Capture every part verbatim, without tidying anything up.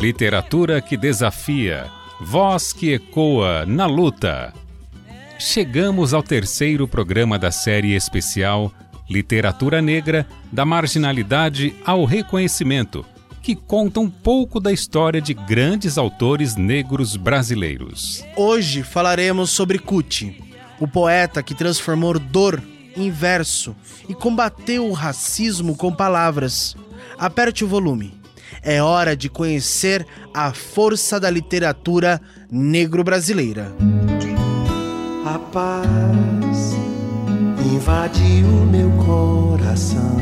Literatura que desafia, voz que ecoa na luta. Chegamos ao terceiro programa da série especial Literatura Negra, da Marginalidade ao Reconhecimento, que conta um pouco da história de grandes autores negros brasileiros. Hoje falaremos sobre Kuti, o poeta que transformou dor em verso e combateu o racismo com palavras. Aperte o volume. É hora de conhecer a força da literatura negro-brasileira. A paz invadiu meu coração,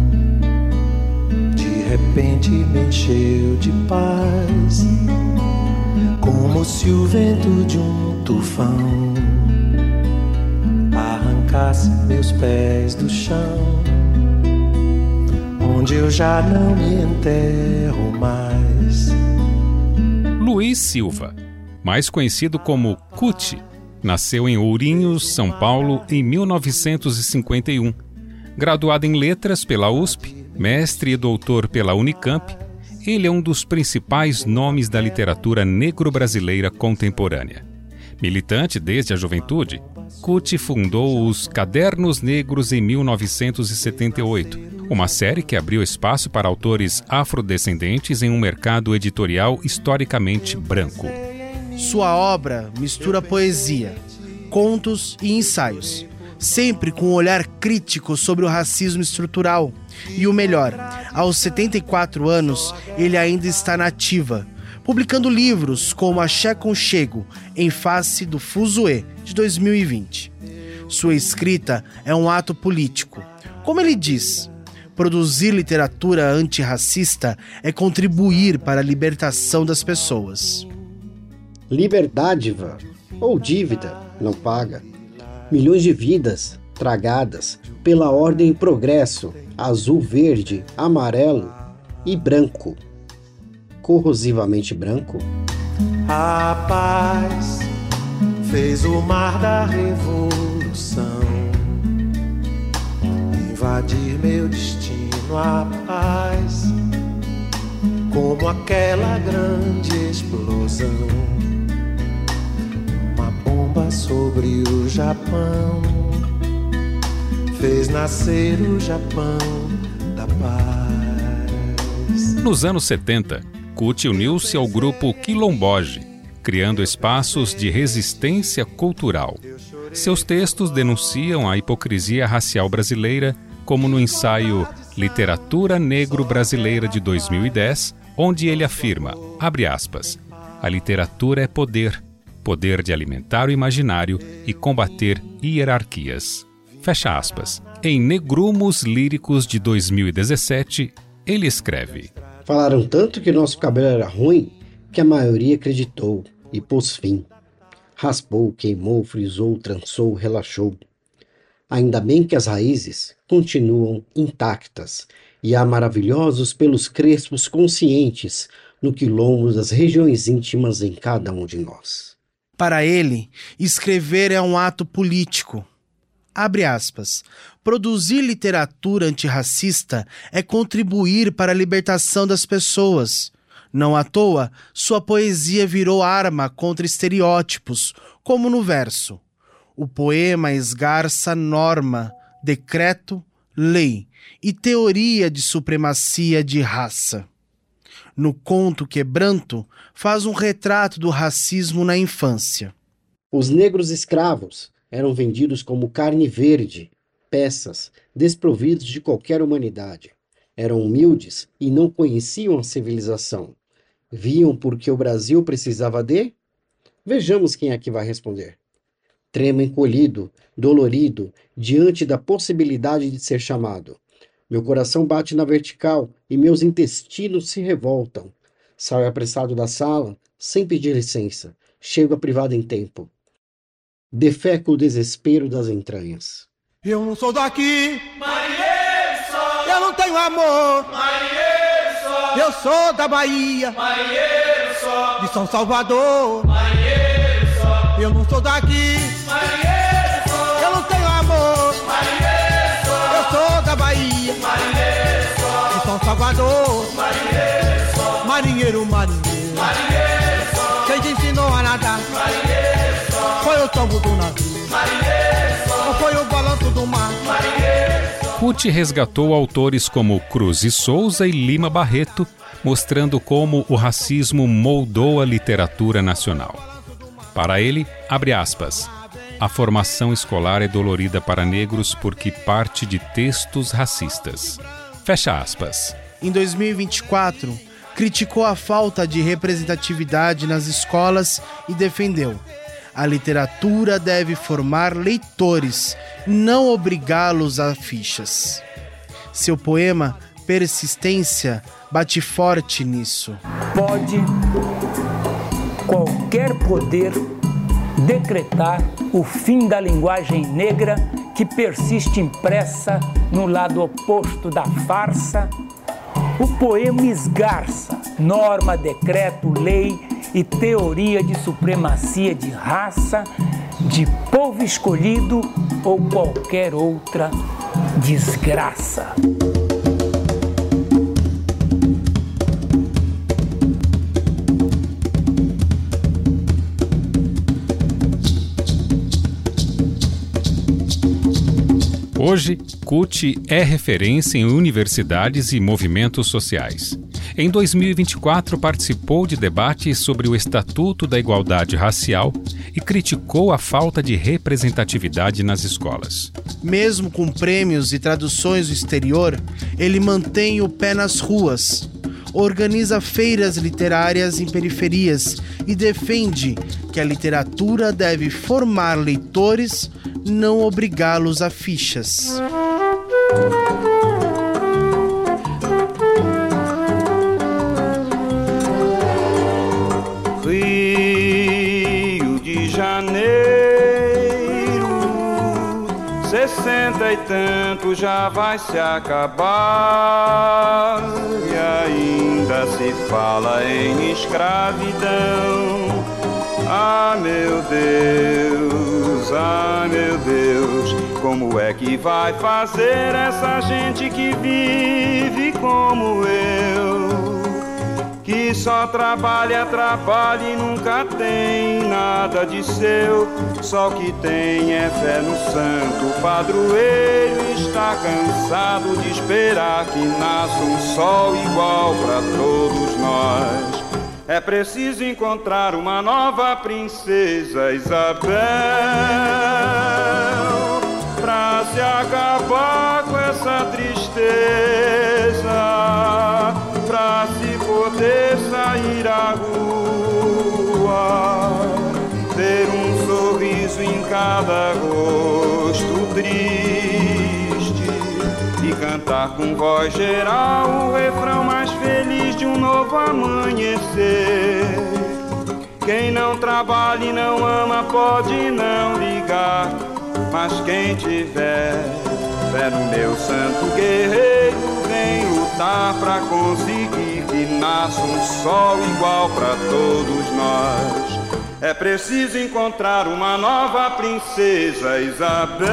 de repente me encheu de paz, como se o vento de um tufão arrancasse meus pés do chão, onde eu já não me enterro mais. Luiz Silva, mais conhecido como Kuti, nasceu em Ourinhos, São Paulo, em mil novecentos e cinquenta e um. Graduado em Letras pela U S P, mestre e doutor pela Unicamp, ele é um dos principais nomes da literatura negro-brasileira contemporânea. Militante desde a juventude, Kuti fundou os Cadernos Negros em mil novecentos e setenta e oito, uma série que abriu espaço para autores afrodescendentes em um mercado editorial historicamente branco. Sua obra mistura poesia, contos e ensaios, sempre com um olhar crítico sobre o racismo estrutural. E o melhor, aos setenta e quatro anos, ele ainda está na ativa, publicando livros como Axé Conchego, Em Face do Fuzuê, de dois mil e vinte. Sua escrita é um ato político. Como ele diz, produzir literatura antirracista é contribuir para a libertação das pessoas. Liberdade ou dívida não paga. Milhões de vidas tragadas pela ordem e progresso azul, verde, amarelo e branco. Corrosivamente branco. A paz fez o mar da revolução invadir meu destino. A paz, como aquela grande explosão, uma bomba sobre o Japão, fez nascer o Japão da paz. Nos anos setenta, Kuti uniu-se ao grupo Quilomboge, criando espaços de resistência cultural. Seus textos denunciam a hipocrisia racial brasileira, como no ensaio Literatura Negro-Brasileira de dois mil e dez, onde ele afirma, abre aspas, a literatura é poder, poder de alimentar o imaginário e combater hierarquias. Fecha aspas. Em Negrumos Líricos de dois mil e dezessete, ele escreve: falaram tanto que nosso cabelo era ruim que a maioria acreditou e pôs fim. Raspou, queimou, frisou, trançou, relaxou. Ainda bem que as raízes continuam intactas e há maravilhosos pelos crespos conscientes no quilombo das regiões íntimas em cada um de nós. Para ele, escrever é um ato político. Abre aspas. Produzir literatura antirracista é contribuir para a libertação das pessoas. Não à toa, sua poesia virou arma contra estereótipos, como no verso. O poema esgarça norma, decreto, lei e teoria de supremacia de raça. No conto Quebranto, faz um retrato do racismo na infância. Os negros escravos eram vendidos como carne verde, peças, desprovidos de qualquer humanidade. Eram humildes e não conheciam a civilização. Viam porque o Brasil precisava de? Vejamos quem aqui vai responder. Tremo encolhido, dolorido, diante da possibilidade de ser chamado. Meu coração bate na vertical e meus intestinos se revoltam. Saio apressado da sala, sem pedir licença. Chego à privada em tempo. Defeco o desespero das entranhas. Eu não sou daqui, Marinheiro só. Eu não tenho amor, Marinheiro só. Eu sou da Bahia, Marinheiro só. De São Salvador, Marinheiro só. Eu não sou daqui, Marinheiro só. Eu não tenho amor, Marinheiro só. Eu sou da Bahia, Marinheiro só. De São Salvador, Marinheiro só. Marinheiro, marinheiro, Marinheiro só, quem te ensinou a nadar? marinheiro só, Foi o tombo do navio, marinheiro só, ou foi o balanço do mar? marinheiro só. Kut resgatou autores como Cruz e Souza e Lima Barreto, mostrando como o racismo moldou a literatura nacional. Para ele, abre aspas, a formação escolar é dolorida para negros porque parte de textos racistas. Fecha aspas. Em dois mil e vinte e quatro, criticou a falta de representatividade nas escolas e defendeu: a literatura deve formar leitores, não obrigá-los a fichas. Seu poema Persistência bate forte nisso. Pode qualquer poder decretar o fim da linguagem negra que persiste impressa no lado oposto da farsa. O poema esgarça norma, decreto, lei e teoria de supremacia de raça, de povo escolhido ou qualquer outra desgraça. Hoje, Kut é referência em universidades e movimentos sociais. Em dois mil e vinte e quatro, participou de debates sobre o Estatuto da Igualdade Racial e criticou a falta de representatividade nas escolas. Mesmo com prêmios e traduções do exterior, ele mantém o pé nas ruas, organiza feiras literárias em periferias e defende que a literatura deve formar leitores, não obrigá-los a fichas. Rio de Janeiro, sessenta e tanto já vai se acabar e ainda se fala em escravidão. Ah, meu Deus, ah, meu Deus, como é que vai fazer essa gente que vive como eu? Que só trabalha, trabalha e nunca tem nada de seu. Só o que tem é fé no santo padroeiro. Está cansado de esperar que nasça um sol igual para todos nós. É preciso encontrar uma nova princesa Isabel pra se acabar com essa tristeza, pra se poder sair à rua, ter um sorriso em cada rosto triste e cantar com voz geral o refrão mais feliz de um novo amanhecer. Quem não trabalha e não ama pode não ligar, mas quem tiver fé no meu santo guerreiro vem lutar pra conseguir que nasça um sol igual pra todos nós. É preciso encontrar uma nova princesa Isabel.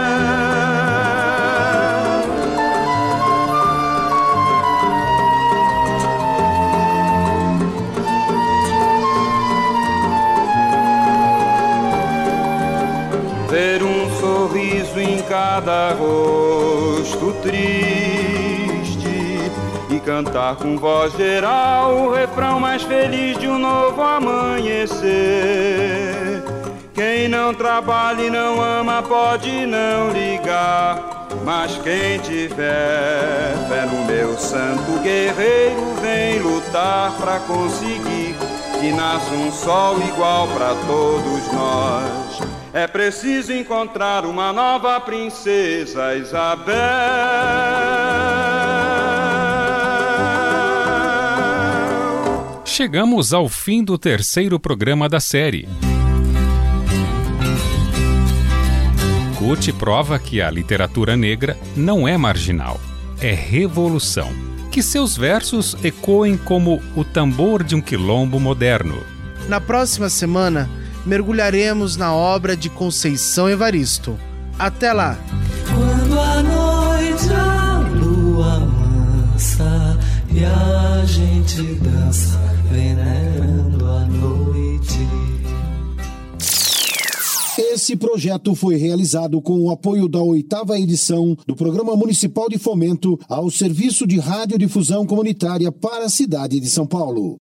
Ter um sorriso em cada rosto triste e cantar com voz geral o refrão mais feliz de um novo amanhecer. Quem não trabalha e não ama pode não ligar, mas quem tiver fé no meu santo guerreiro vem lutar pra conseguir que nasça um sol igual pra todos nós. É preciso encontrar uma nova princesa Isabel. Chegamos ao fim do terceiro programa da série. Kut prova que a literatura negra não é marginal, é revolução. Que seus versos ecoem como o tambor de um quilombo moderno. Na próxima semana, mergulharemos na obra de Conceição Evaristo. Até lá! Quando a noite a lua mansa e a gente dança venerando a noite. Esse projeto foi realizado com o apoio da oitava edição do Programa Municipal de Fomento ao Serviço de Radiodifusão Comunitária para a cidade de São Paulo.